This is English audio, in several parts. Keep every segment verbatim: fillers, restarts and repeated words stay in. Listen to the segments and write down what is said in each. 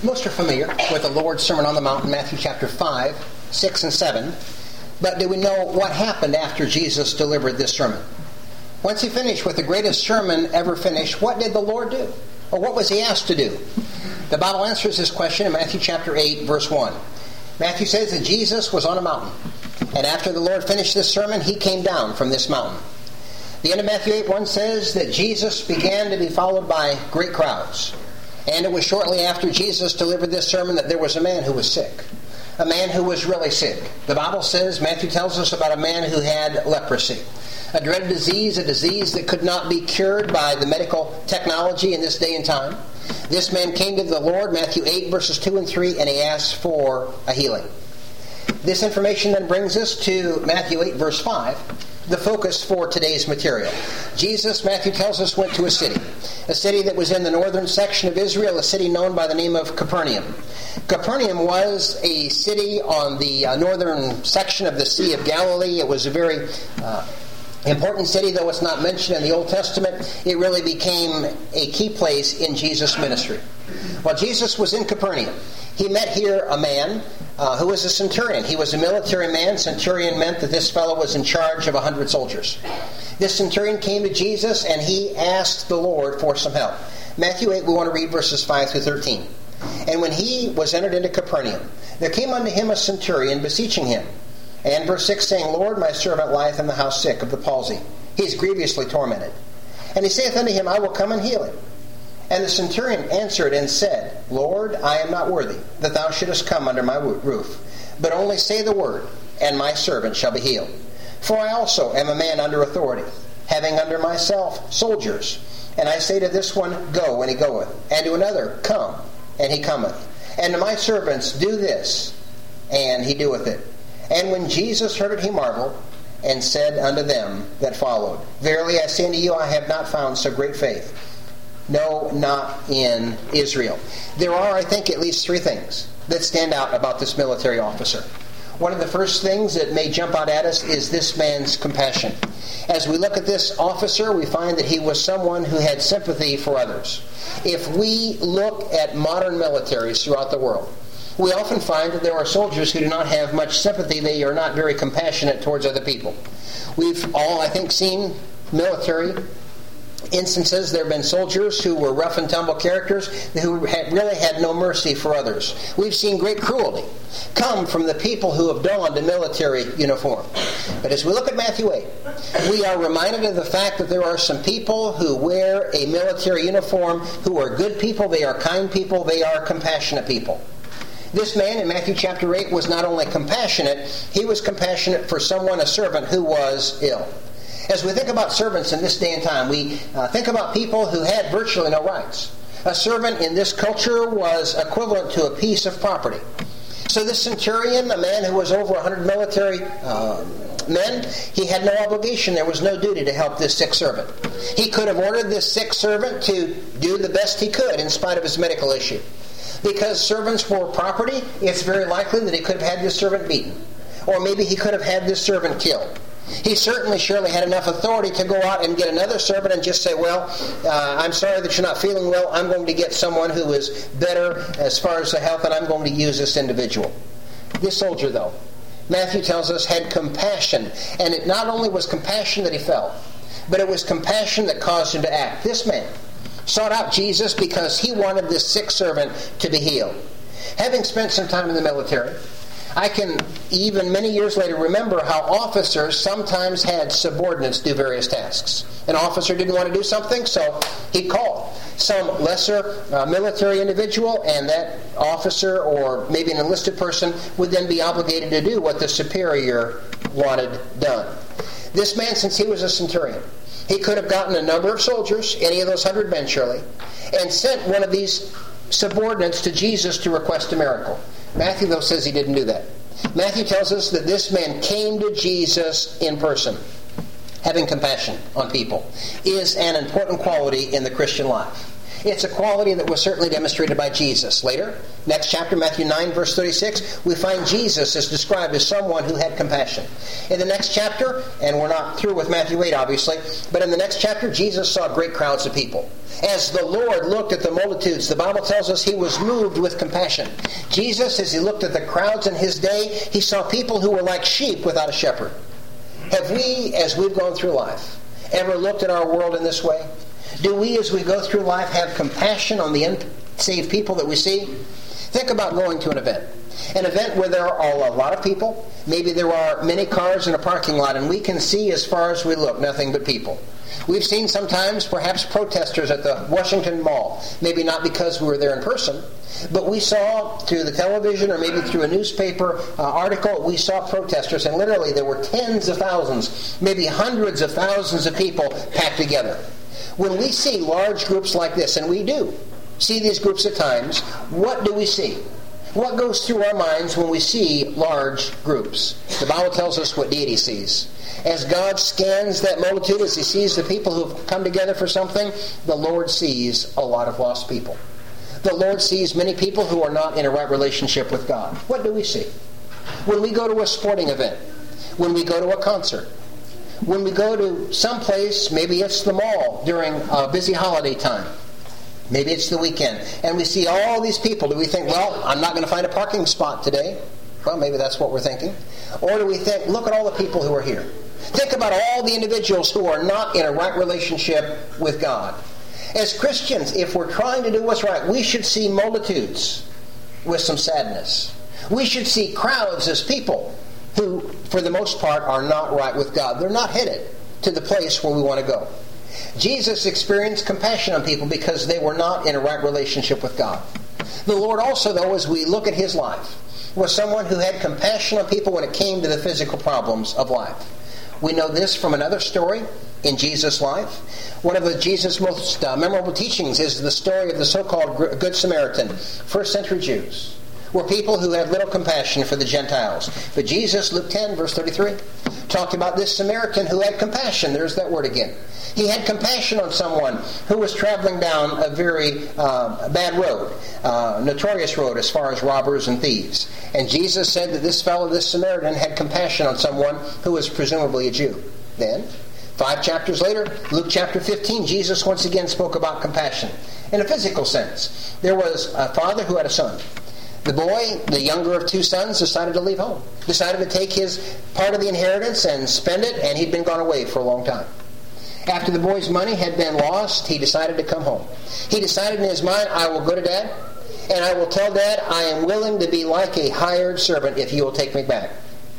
Most are familiar with the Lord's Sermon on the Mount in Matthew chapter five, six, and seven. But do we know what happened after Jesus delivered this sermon? Once he finished with the greatest sermon ever finished, what did the Lord do? Or what was he asked to do? The Bible answers this question in Matthew chapter eight, verse one. Matthew says that Jesus was on a mountain. And after the Lord finished this sermon, he came down from this mountain. The end of Matthew eight one says that Jesus began to be followed by great crowds. And it was shortly after Jesus delivered this sermon that there was a man who was sick. A man who was really sick. The Bible says, Matthew tells us about a man who had leprosy. A dreaded disease, a disease that could not be cured by the medical technology in this day and time. This man came to the Lord, Matthew eight, verses two and three, and he asked for a healing. This information then brings us to Matthew eight, verse five, the focus for today's material. Jesus, Matthew tells us, went to a city. A city that was in the northern section of Israel, a city known by the name of Capernaum. Capernaum was a city on the uh, northern section of the Sea of Galilee. It was a very uh, important city, though it's not mentioned in the Old Testament. It really became a key place in Jesus' ministry. While Jesus was in Capernaum, he met here a man uh, who was a centurion. He was a military man. Centurion meant that this fellow was in charge of a hundred soldiers. This centurion came to Jesus and he asked the Lord for some help. Matthew eight, we want to read verses five through thirteen. And when he was entered into Capernaum, there came unto him a centurion beseeching him. And verse six saying, Lord, my servant lieth in the house sick of the palsy. He is grievously tormented. And he saith unto him, I will come and heal him. And the centurion answered and said, Lord, I am not worthy that thou shouldest come under my roof, but only say the word, and my servant shall be healed. For I also am a man under authority, having under myself soldiers. And I say to this one, Go, and he goeth, and to another, Come, and he cometh. And to my servants, Do this, and he doeth it. And when Jesus heard it, he marveled, and said unto them that followed, Verily I say unto you, I have not found so great faith. No, not in Israel. There are, I think, at least three things that stand out about this military officer. One of the first things that may jump out at us is this man's compassion. As we look at this officer, we find that he was someone who had sympathy for others. If we look at modern militaries throughout the world, we often find that there are soldiers who do not have much sympathy. They are not very compassionate towards other people. We've all, I think, seen military instances. There have been soldiers who were rough and tumble characters who had, really had no mercy for others. We've seen great cruelty come from the people who have donned a military uniform. But as we look at Matthew eight, we are reminded of the fact that there are some people who wear a military uniform who are good people, they are kind people, they are compassionate people. This man in Matthew chapter eight was not only compassionate, he was compassionate for someone, a servant, who was ill. As we think about servants in this day and time, we uh, think about people who had virtually no rights. A servant in this culture was equivalent to a piece of property. So this centurion, a man who was over one hundred military uh, men, he had no obligation. There was no duty to help this sick servant. He could have ordered this sick servant to do the best he could in spite of his medical issue. Because servants were property, it's very likely that he could have had this servant beaten. Or maybe he could have had this servant killed. He certainly surely had enough authority to go out and get another servant and just say, well, uh, I'm sorry that you're not feeling well. I'm going to get someone who is better as far as the health, and I'm going to use this individual. This soldier, though, Matthew tells us, had compassion. And it not only was compassion that he felt, but it was compassion that caused him to act. This man sought out Jesus because he wanted this sick servant to be healed. Having spent some time in the military, I can, even many years later, remember how officers sometimes had subordinates do various tasks. An officer didn't want to do something, so he'd call some lesser uh, military individual, and that officer, or maybe an enlisted person, would then be obligated to do what the superior wanted done. This man, since he was a centurion, he could have gotten a number of soldiers, any of those hundred men surely, and sent one of these subordinates to Jesus to request a miracle. Matthew, though, says he didn't do that. Matthew tells us that this man came to Jesus in person. Having compassion on people is an important quality in the Christian life. It's a quality that was certainly demonstrated by Jesus. Later, next chapter, Matthew nine, verse thirty-six, we find Jesus is described as someone who had compassion. In the next chapter, and we're not through with Matthew eight, obviously, but in the next chapter, Jesus saw great crowds of people. As the Lord looked at the multitudes, the Bible tells us he was moved with compassion. Jesus, as he looked at the crowds in his day, he saw people who were like sheep without a shepherd. Have we, as we've gone through life, ever looked at our world in this way? Do we, as we go through life, have compassion on the unsaved people that we see? Think about going to an event. An event where there are a lot of people. Maybe there are many cars in a parking lot, and we can see as far as we look nothing but people. We've seen sometimes perhaps protesters at the Washington Mall. Maybe not because we were there in person, but we saw through the television or maybe through a newspaper uh, article, we saw protesters, and literally there were tens of thousands, maybe hundreds of thousands of people packed together. When we see large groups like this, and we do see these groups at times, what do we see? What goes through our minds when we see large groups? The Bible tells us what deity sees. As God scans that multitude, as he sees the people who have come together for something, the Lord sees a lot of lost people. The Lord sees many people who are not in a right relationship with God. What do we see? When we go to a sporting event, when we go to a concert, when we go to some place, maybe it's the mall during a busy holiday time, maybe it's the weekend, and we see all these people, do we think, well, I'm not going to find a parking spot today? Well, maybe that's what we're thinking. Or do we think, look at all the people who are here. Think about all the individuals who are not in a right relationship with God. As Christians, if we're trying to do what's right, we should see multitudes with some sadness. We should see crowds as people who, for the most part, are not right with God. They're not headed to the place where we want to go. Jesus experienced compassion on people because they were not in a right relationship with God. The Lord also, though, as we look at his life, was someone who had compassion on people when it came to the physical problems of life. We know this from another story in Jesus' life. One of the Jesus' most uh, memorable teachings is the story of the so-called Good Samaritan, first century Jews, were people who had little compassion for the Gentiles. But Jesus, Luke ten, verse thirty-three, talked about this Samaritan who had compassion. There's that word again. He had compassion on someone who was traveling down a very uh, bad road, uh, notorious road as far as robbers and thieves. And Jesus said that this fellow, this Samaritan, had compassion on someone who was presumably a Jew. Then, five chapters later, Luke chapter fifteen, Jesus once again spoke about compassion. In a physical sense, there was a father who had a son. The boy, the younger of two sons, decided to leave home. Decided to take his part of the inheritance and spend it, and he'd been gone away for a long time. After the boy's money had been lost, he decided to come home. He decided in his mind, I will go to Dad, and I will tell Dad I am willing to be like a hired servant if he will take me back.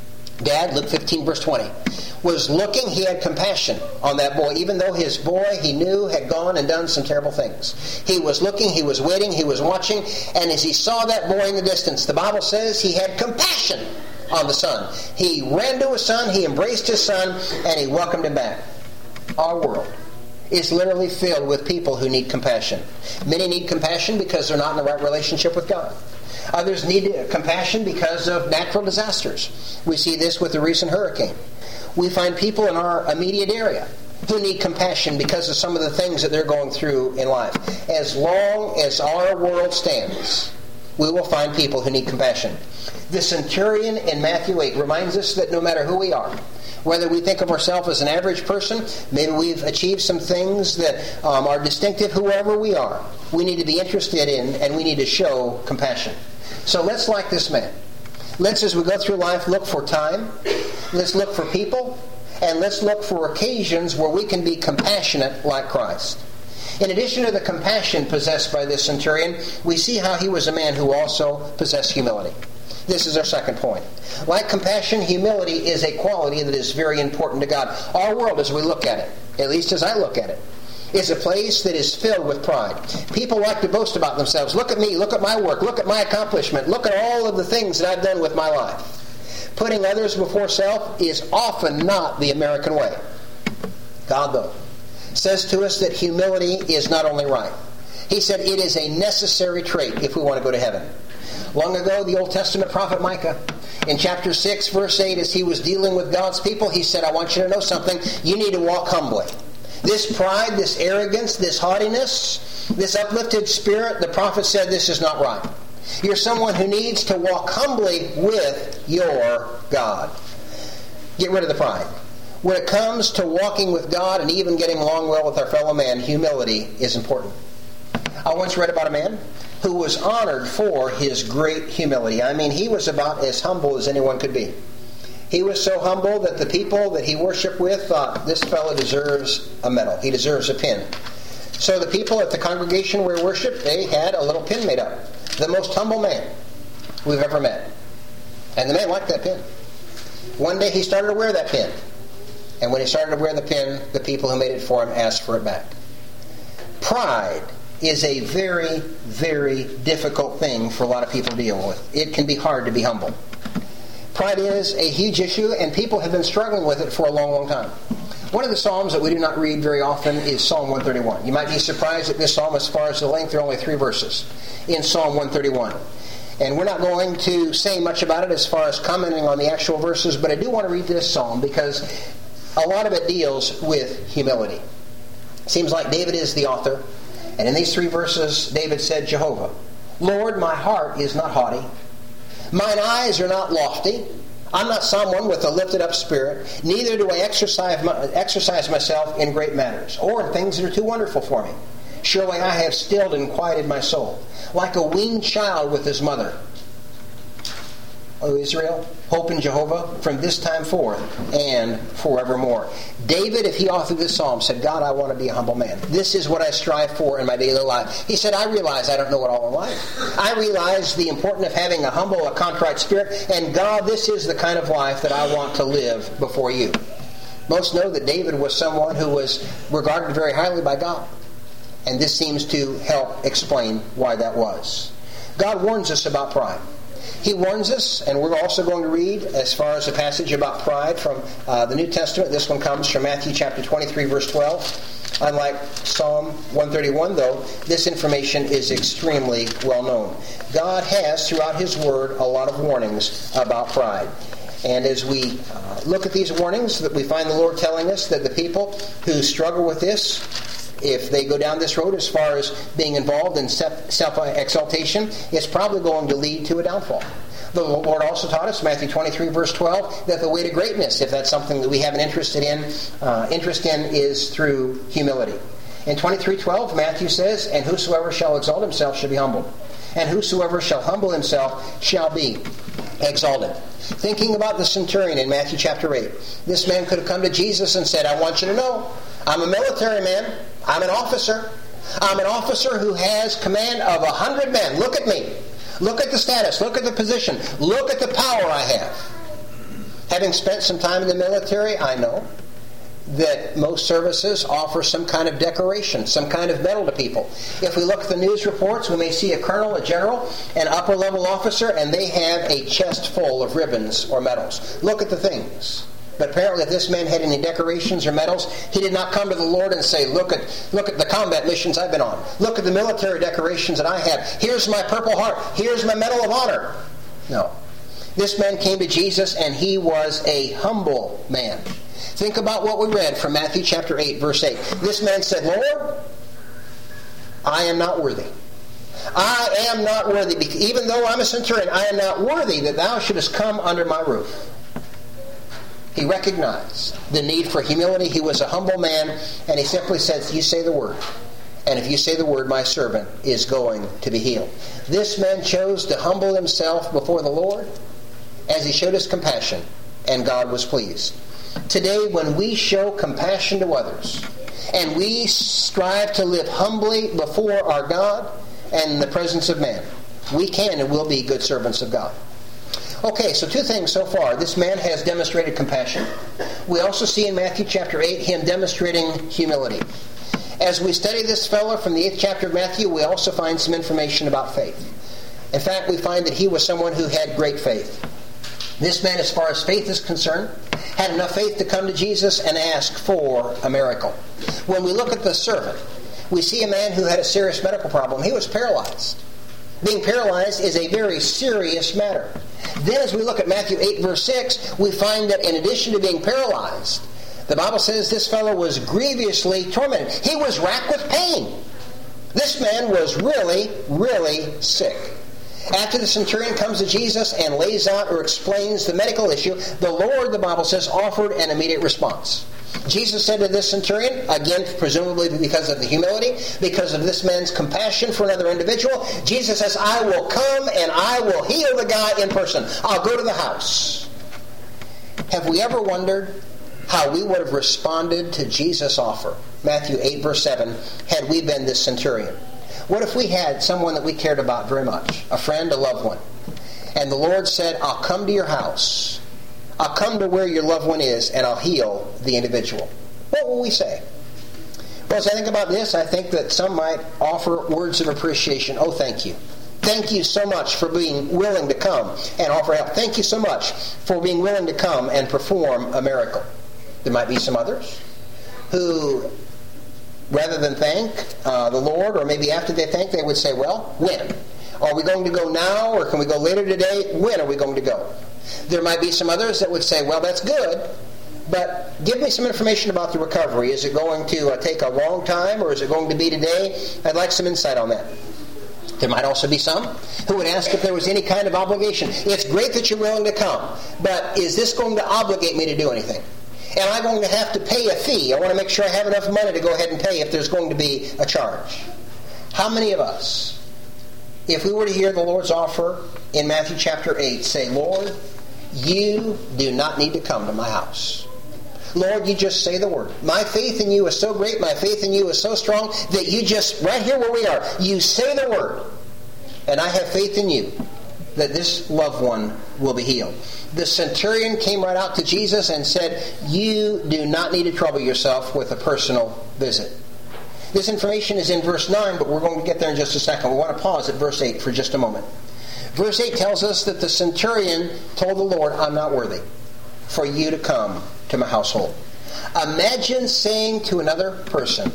Dad, Luke fifteen, verse twenty, was looking. He had compassion on that boy, even though his boy, he knew, had gone and done some terrible things. He was looking, he was waiting, he was watching, and as he saw that boy in the distance, the Bible says he had compassion on the son. He ran to his son, he embraced his son, and he welcomed him back. Our world is literally filled with people who need compassion. Many need compassion because they're not in the right relationship with God. Others need compassion because of natural disasters. We see this with the recent hurricane. We find people in our immediate area who need compassion because of some of the things that they're going through in life. As long as our world stands, we will find people who need compassion. The centurion in Matthew eight reminds us that no matter who we are, whether we think of ourselves as an average person, maybe we've achieved some things that um, are distinctive, whoever we are, we need to be interested in and we need to show compassion. So let's, like this man, let's, as we go through life, look for time, let's look for people, and let's look for occasions where we can be compassionate like Christ. In addition to the compassion possessed by this centurion, we see how he was a man who also possessed humility. This is our second point. Like compassion, humility is a quality that is very important to God. Our world, as we look at it, at least as I look at it, is a place that is filled with pride. People like to boast about themselves. Look at me, look at my work, look at my accomplishment, look at all of the things that I've done with my life. Putting others before self is often not the American way. God, though, says to us that humility is not only right. He said it is a necessary trait if we want to go to heaven. Long ago, the Old Testament prophet Micah, in chapter six, verse eight, as he was dealing with God's people, he said, I want you to know something. You need to walk humbly. This pride, this arrogance, this haughtiness This uplifted spirit, the prophet said, this is not right. You're someone who needs to walk humbly with your God. Get rid of the pride. When it comes to walking with God and even getting along well with our fellow man, humility is important. I once read about a man who was honored for his great humility. I mean, he was about as humble as anyone could be. He was so humble that the people that he worshiped with thought, this fellow deserves a medal. He deserves a pin. So the people at the congregation where he worshiped, they had a little pin made up. The most humble man we've ever met. And the man liked that pin. One day he started to wear that pin. And when he started to wear the pin, the people who made it for him asked for it back. Pride is a very, very difficult thing for a lot of people to deal with. It can be hard to be humble. Pride is a huge issue, and people have been struggling with it for a long, long time. One of the Psalms that we do not read very often is Psalm one thirty-one. You might be surprised at this Psalm as far as the length. There are only three verses in Psalm one thirty-one. And we're not going to say much about it as far as commenting on the actual verses, but I do want to read this Psalm because a lot of it deals with humility. It seems like David is the author. And in these three verses, David said, Jehovah, Lord, my heart is not haughty. Mine eyes are not lofty. I'm not someone with a lifted up spirit. Neither do I exercise, my, exercise myself in great matters, or in things that are too wonderful for me. Surely I have stilled and quieted my soul, like a weaned child with his mother. O Israel, hope in Jehovah from this time forth and forevermore. David, if he authored this psalm, said, God, I want to be a humble man. This is what I strive for in my daily life. He said, I realize I don't know it all in life. I realize the importance of having a humble, a contrite spirit. And God, this is the kind of life that I want to live before you. Most know that David was someone who was regarded very highly by God. And this seems to help explain why that was. God warns us about pride. He warns us, and we're also going to read as far as a passage about pride from uh, the New Testament. This one comes from Matthew chapter twenty-three, verse twelve. Unlike Psalm one thirty-one, though, this information is extremely well known. God has, throughout His Word, a lot of warnings about pride. And as we uh, look at these warnings, that we find the Lord telling us that the people who struggle with this, if they go down this road as far as being involved in self-exaltation, it's probably going to lead to a downfall. The Lord also taught us, Matthew twenty-three, verse twelve, that the way to greatness, if that's something that we have an interest in, uh, interest in, is through humility. In twenty-three twelve, Matthew says, and whosoever shall exalt himself shall be humbled, and whosoever shall humble himself shall be exalted. Thinking about the centurion in Matthew chapter eight, this man could have come to Jesus and said, I want you to know, I'm a military man. I'm an officer. I'm an officer who has command of a hundred men. Look at me. Look at the status. Look at the position. Look at the power I have. Having spent some time in the military, I know that most services offer some kind of decoration, some kind of medal to people. If we look at the news reports, we may see a colonel, a general, an upper level officer, and they have a chest full of ribbons or medals. Look at the things. But apparently if this man had any decorations or medals, he did not come to the Lord and say, look at look at the combat missions I've been on. Look at the military decorations that I have. Here's my Purple Heart. Here's my Medal of Honor. No. This man came to Jesus and he was a humble man. Think about what we read from Matthew chapter eight, verse eight. This man said, Lord, I am not worthy. I am not worthy. Even though I'm a centurion, I am not worthy that thou shouldest come under my roof. He recognized the need for humility. He was a humble man, and he simply said, you say the word. And if you say the word, my servant is going to be healed. This man chose to humble himself before the Lord as he showed his compassion, and God was pleased. Today, when we show compassion to others, and we strive to live humbly before our God and in the presence of man, we can and will be good servants of God. Okay, so two things so far. This man has demonstrated compassion. We also see in Matthew chapter eight him demonstrating humility. As we study this fellow from the eighth chapter of Matthew, we also find some information about faith. In fact, we find that he was someone who had great faith. This man, as far as faith is concerned, had enough faith to come to Jesus and ask for a miracle. When we look at the servant, we see a man who had a serious medical problem. He was paralyzed. Being paralyzed is a very serious matter. Then as we look at Matthew eight, verse six, we find that in addition to being paralyzed, the Bible says this fellow was grievously tormented. He was racked with pain. This man was really, really sick. After the centurion comes to Jesus and lays out or explains the medical issue, the Lord, the Bible says, offered an immediate response. Jesus said to this centurion, again, presumably because of the humility, because of this man's compassion for another individual, Jesus says, I will come and I will heal the guy in person. I'll go to the house. Have we ever wondered how we would have responded to Jesus' offer? Matthew eight, verse seven, had we been this centurion. What if we had someone that we cared about very much, a friend, a loved one, and the Lord said, I'll come to your house, I'll come to where your loved one is, and I'll heal the individual? What will we say? Well, as I think about this, I think that some might offer words of appreciation. Oh, thank you. Thank you so much for being willing to come and offer help. Thank you so much for being willing to come and perform a miracle. There might be some others who, rather than thank uh, the Lord, or maybe after they thank, they would say, well, when? Are we going to go now, or can we go later today? When are we going to go? There might be some others that would say, well, that's good, but give me some information about the recovery. Is it going to uh, take a long time, or is it going to be today? I'd like some insight on that. There might also be some who would ask if there was any kind of obligation. It's great that you're willing to come, but is this going to obligate me to do anything? Am I going to have to pay a fee? I want to make sure I have enough money to go ahead and pay if there's going to be a charge. How many of us, if we were to hear the Lord's offer in Matthew chapter eight, say, Lord, you do not need to come to my house. Lord, you just say the word. My faith in you is so great, my faith in you is so strong, that you just, right here where we are, you say the word, and I have faith in you that this loved one will be healed. The centurion came right out to Jesus and said, you do not need to trouble yourself with a personal visit. This information is in verse nine, but we're going to get there in just a second. We want to pause at verse eight for just a moment. Verse eight tells us that the centurion told the Lord, I'm not worthy for you to come to my household. Imagine saying to another person,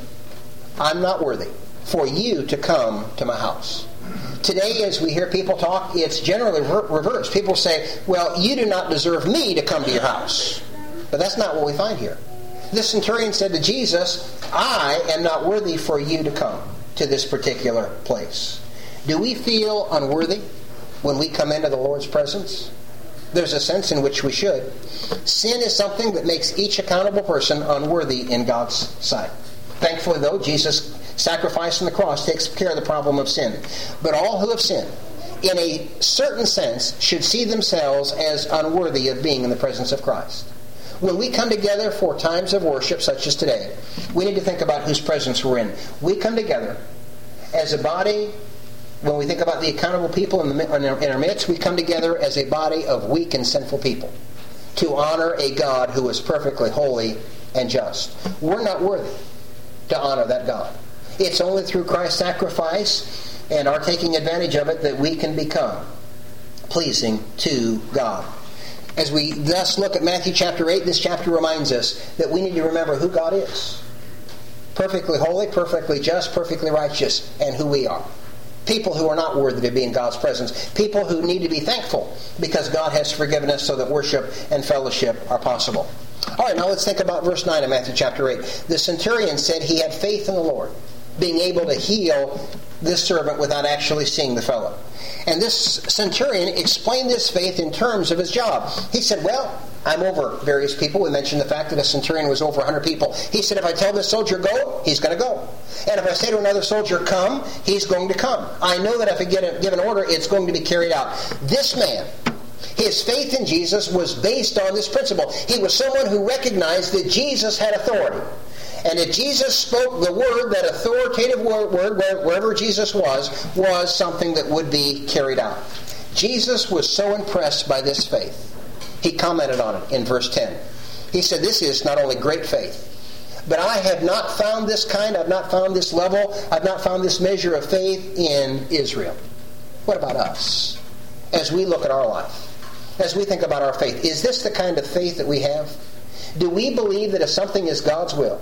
I'm not worthy for you to come to my house. Today, as we hear people talk, it's generally reversed. People say, well, you do not deserve me to come to your house. But that's not what we find here. This centurion said to Jesus, I am not worthy for you to come to this particular place. Do we feel unworthy when we come into the Lord's presence? There's a sense in which we should. Sin is something that makes each accountable person unworthy in God's sight. Thankfully, though, Jesus' sacrifice on the cross takes care of the problem of sin. But all who have sinned, in a certain sense, should see themselves as unworthy of being in the presence of Christ. When we come together for times of worship such as today, we need to think about whose presence we're in. We come together as a body. When we think about the accountable people in, the, in our midst, we come together as a body of weak and sinful people to honor a God who is perfectly holy and just. We're not worthy to honor that God. It's only through Christ's sacrifice and our taking advantage of it that we can become pleasing to God. As we thus look at Matthew chapter eight, this chapter reminds us that we need to remember who God is. Perfectly holy, perfectly just, perfectly righteous, and who we are. People who are not worthy to be in God's presence. People who need to be thankful because God has forgiven us so that worship and fellowship are possible. All right, now let's think about verse nine of Matthew chapter eight. The centurion said he had faith in the Lord, being able to heal this servant without actually seeing the fellow. And this centurion explained this faith in terms of his job. He said, well, I'm over various people. We mentioned the fact that a centurion was over one hundred people. He said, if I tell this soldier go, he's going to go. And if I say to another soldier come, he's going to come. I know that if I get a, give an order, it's going to be carried out. This man, his faith in Jesus was based on this principle. He was someone who recognized that Jesus had authority. And if Jesus spoke the word, that authoritative word, wherever Jesus was, was something that would be carried out. Jesus was so impressed by this faith. He commented on it in verse ten. He said, this is not only great faith, but I have not found this kind, I've not found this level, I've not found this measure of faith in Israel. What about us? As we look at our life, as we think about our faith, is this the kind of faith that we have? Do we believe that if something is God's will,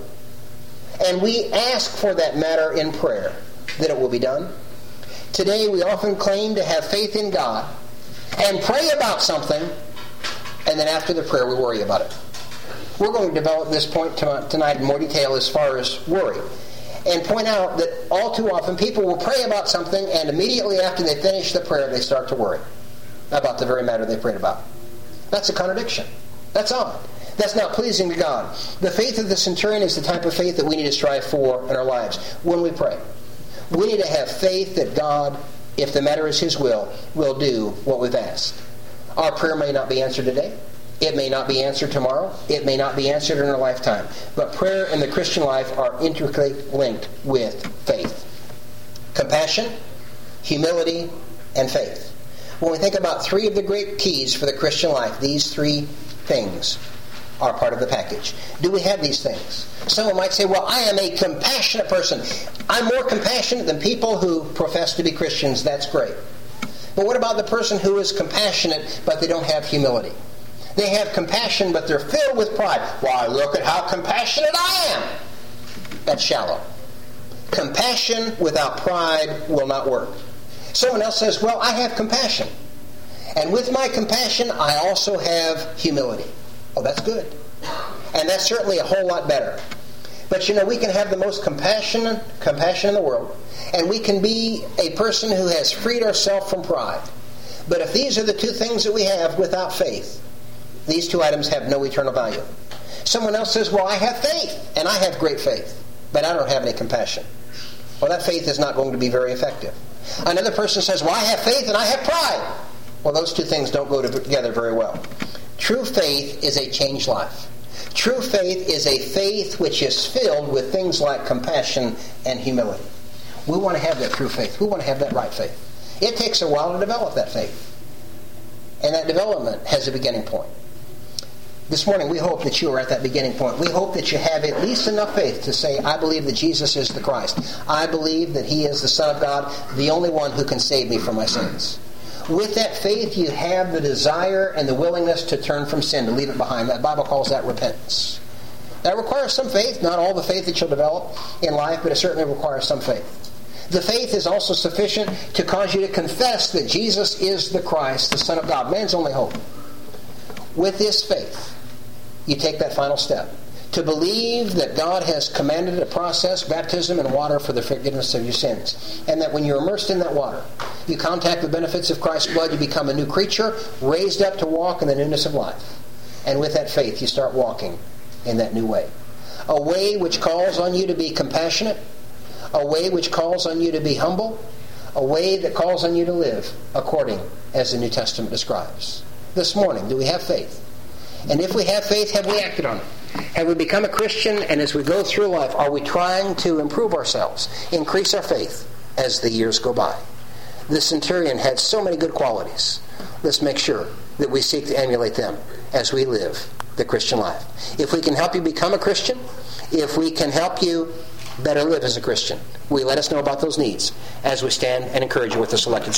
and we ask for that matter in prayer, that it will be done? Today we often claim to have faith in God and pray about something, and then after the prayer we worry about it. We're going to develop this point tonight in more detail as far as worry. and point out that all too often people will pray about something, and immediately after they finish the prayer, they start to worry about the very matter they prayed about. That's a contradiction. That's odd. That's not pleasing to God. The faith of the centurion is the type of faith that we need to strive for in our lives when we pray. We need to have faith that God, if the matter is His will, will do what we've asked. Our prayer may not be answered today. It may not be answered tomorrow. It may not be answered in our lifetime. But prayer and the Christian life are intricately linked with faith. Compassion, humility, and faith. When we think about three of the great keys for the Christian life, these three things are part of the package. Do we have these things? Someone might say, well, I am a compassionate person. I'm more compassionate than people who profess to be Christians. That's great. But what about the person who is compassionate but they don't have humility? They have compassion but they're filled with pride. Why, look at how compassionate I am. That's shallow. Compassion without pride will not work. Someone else says, well, I have compassion. And with my compassion, I also have humility. Oh, that's good. And that's certainly a whole lot better. But you know, we can have the most compassion, compassion in the world, and we can be a person who has freed ourselves from pride. But if these are the two things that we have without faith, these two items have no eternal value. Someone else says, well, I have faith, and I have great faith, but I don't have any compassion. Well, that faith is not going to be very effective. Another person says, well, I have faith and I have pride. Well, those two things don't go together very well. True faith is a changed life. True faith is a faith which is filled with things like compassion and humility. We want to have that true faith. We want to have that right faith. It takes a while to develop that faith. And that development has a beginning point. This morning we hope that you are at that beginning point. We hope that you have at least enough faith to say, I believe that Jesus is the Christ. I believe that He is the Son of God, the only one who can save me from my sins. With that faith, you have the desire and the willingness to turn from sin, to leave it behind. That Bible calls that repentance. That requires some faith, not all the faith that you'll develop in life, but it certainly requires some faith. The faith is also sufficient to cause you to confess that Jesus is the Christ, the Son of God, man's only hope. With this faith, you take that final step, to believe that God has commanded a process, baptism in water for the forgiveness of your sins. And that when you're immersed in that water, you contact the benefits of Christ's blood, you become a new creature, raised up to walk in the newness of life. And with that faith, you start walking in that new way. A way which calls on you to be compassionate, a way which calls on you to be humble, a way that calls on you to live according as the New Testament describes. This morning, do we have faith? And if we have faith, have we acted on it? Have we become a Christian, and as we go through life, are we trying to improve ourselves, increase our faith as the years go by? The centurion had so many good qualities. Let's make sure that we seek to emulate them as we live the Christian life. If we can help you become a Christian, if we can help you better live as a Christian, will you let us know about those needs as we stand and encourage you with the selected